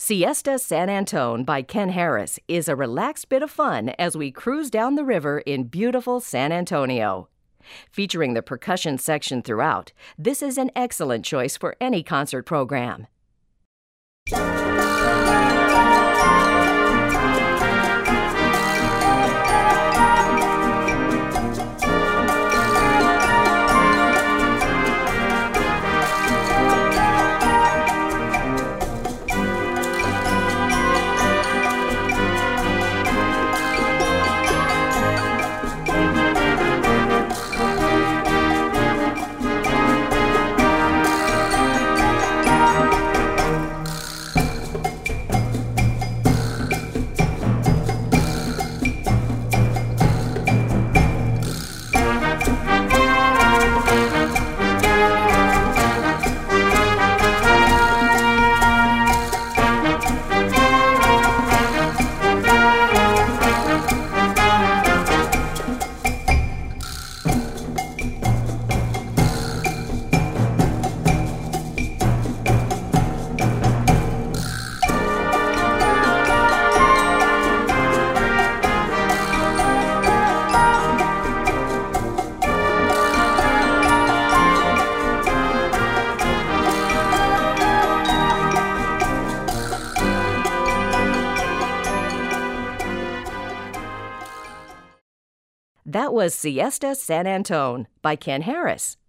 Siesta San Antone by Ken Harris is a relaxed bit of fun as we cruise down the river in beautiful San Antonio. Featuring the percussion section throughout, this is an excellent choice for any concert program. That was Siesta San Antone by Ken Harris.